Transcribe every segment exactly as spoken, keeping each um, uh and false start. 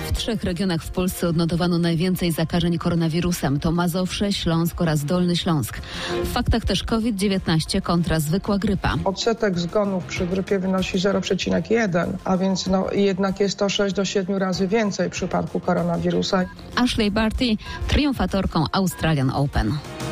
W trzech regionach w Polsce odnotowano najwięcej zakażeń koronawirusem. To Mazowsze, Śląsk oraz Dolny Śląsk. W faktach też COVID dziewiętnaście kontra zwykła grypa. Odsetek zgonów przy grypie wynosi zero przecinek jeden, a więc no, jednak jest to sześć do siedmiu razy więcej w przypadku koronawirusa. Ashley Barty, triumfatorką Australian Open.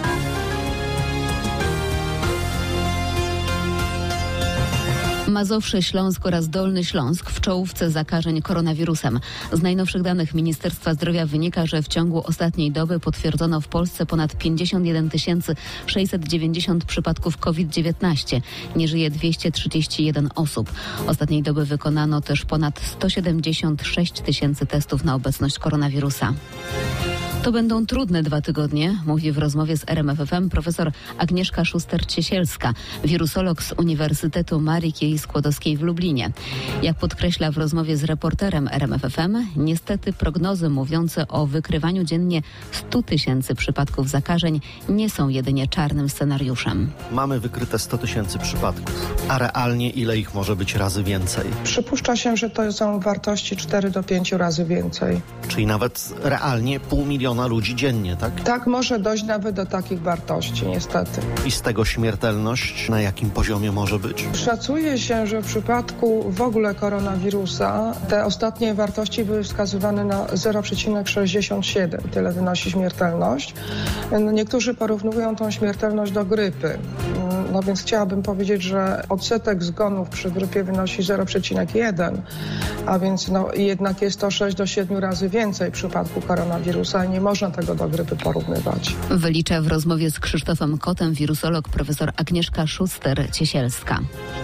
Mazowsze, Śląsk oraz Dolny Śląsk w czołówce zakażeń koronawirusem. Z najnowszych danych Ministerstwa Zdrowia wynika, że w ciągu ostatniej doby potwierdzono w Polsce ponad pięćdziesiąt jeden tysięcy sześćset dziewięćdziesiąt przypadków COVID dziewiętnaście. Nie żyje dwieście trzydzieści jeden osób. Ostatniej doby wykonano też ponad sto siedemdziesiąt sześć tysięcy testów na obecność koronawirusa. To będą trudne dwa tygodnie, mówi w rozmowie z R M F F M profesor Agnieszka Szuster-Ciesielska, wirusolog z Uniwersytetu Marii Curie-Skłodowskiej w Lublinie. Jak podkreśla w rozmowie z reporterem R M F F M, niestety prognozy mówiące o wykrywaniu dziennie stu tysięcy przypadków zakażeń nie są jedynie czarnym scenariuszem. Mamy wykryte sto tysięcy przypadków, a realnie ile ich może być razy więcej? Przypuszcza się, że to są wartości cztery do pięciu razy więcej. Czyli nawet realnie pół miliona ludzi dziennie, tak? Tak, może dojść nawet do takich wartości, niestety. I z tego śmiertelność na jakim poziomie może być? Szacuje się, że w przypadku w ogóle koronawirusa te ostatnie wartości były wskazywane na zero przecinek sześćdziesiąt siedem. Tyle wynosi śmiertelność. No, niektórzy porównują tą śmiertelność do grypy. No więc chciałabym powiedzieć, że odsetek zgonów przy grypie wynosi zero przecinek jeden, a więc no, jednak jest to sześć do siedmiu razy więcej w przypadku koronawirusa i nie można tego do grypy porównywać. Wylicza w rozmowie z Krzysztofem Kotem wirusolog profesor Agnieszka Szuster-Ciesielska.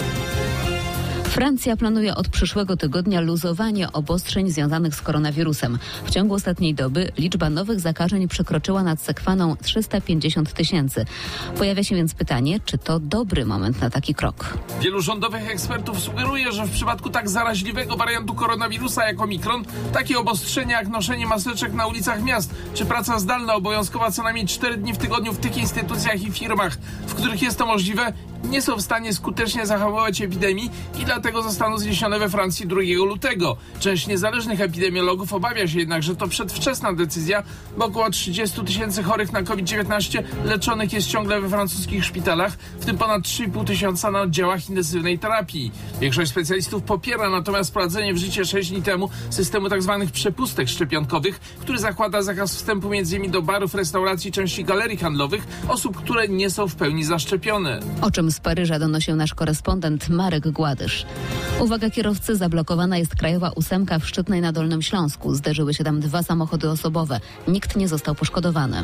Francja planuje od przyszłego tygodnia luzowanie obostrzeń związanych z koronawirusem. W ciągu ostatniej doby liczba nowych zakażeń przekroczyła nad sekwaną trzysta pięćdziesiąt tysięcy. Pojawia się więc pytanie, czy to dobry moment na taki krok. Wielu rządowych ekspertów sugeruje, że w przypadku tak zaraźliwego wariantu koronawirusa jak Omikron, takie obostrzenia jak noszenie maseczek na ulicach miast, czy praca zdalna obowiązkowa co najmniej cztery dni w tygodniu w tych instytucjach i firmach, w których jest to możliwe, nie są w stanie skutecznie zahamować epidemii i dlatego zostaną zniesione we Francji drugiego lutego. Część niezależnych epidemiologów obawia się jednak, że to przedwczesna decyzja, bo około trzydzieści tysięcy chorych na COVID dziewiętnaście leczonych jest ciągle we francuskich szpitalach, w tym ponad trzy i pół tysiąca na oddziałach intensywnej terapii. Większość specjalistów popiera natomiast wprowadzenie w życie sześć dni temu systemu tzw. przepustek szczepionkowych, który zakłada zakaz wstępu między innymi do barów, restauracji i części galerii handlowych osób, które nie są w pełni zaszczepione. O czym z Paryża donosił nasz korespondent Marek Gładysz. Uwaga kierowcy, zablokowana jest krajowa ósemka w Szczytnej na Dolnym Śląsku. Zderzyły się tam dwa samochody osobowe. Nikt nie został poszkodowany.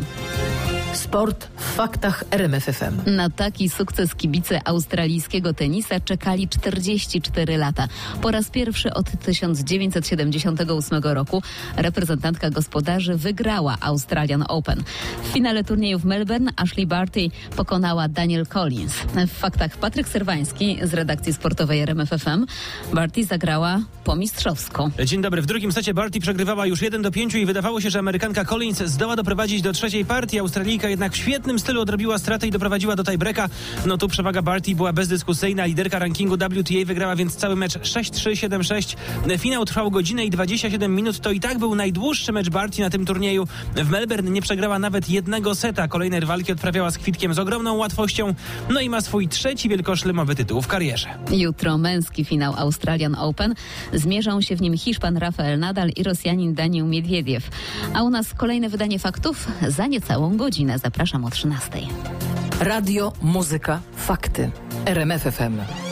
Sport w faktach R M F F M. Na taki sukces kibice australijskiego tenisa czekali czterdzieści cztery lata. Po raz pierwszy od tysiąc dziewięćset siedemdziesiątego ósmego roku reprezentantka gospodarzy wygrała Australian Open. W finale turnieju w Melbourne Ashley Barty pokonała Danielle Collins. W faktach Patryk Serwański z redakcji sportowej R M F F M. Barty zagrała po mistrzowsku. Dzień dobry. W drugim secie Barty przegrywała już jeden do pięciu i wydawało się, że Amerykanka Collins zdoła doprowadzić do trzeciej partii. Australijka jednak w świetnym stylu odrobiła stratę i doprowadziła do tiebreaka. No tu przewaga Barty była bezdyskusyjna. Liderka rankingu W T A wygrała więc cały mecz sześć trzy, siedem sześć. Finał trwał godzinę i dwadzieścia siedem minut. To i tak był najdłuższy mecz Barty na tym turnieju. W Melbourne nie przegrała nawet jednego seta. Kolejne rywalki odprawiała z kwitkiem z ogromną łatwością. No i ma swój trzeci wielkoszlemowy tytuł w karierze. Jutro męski finał Australian Open. Zmierzą się w nim Hiszpan Rafael Nadal i Rosjanin Daniil Miedwiediew. A u nas kolejne wydanie faktów za niecałą godzinę. Zapraszam o trzynastej. Radio, muzyka, fakty. R M F F M.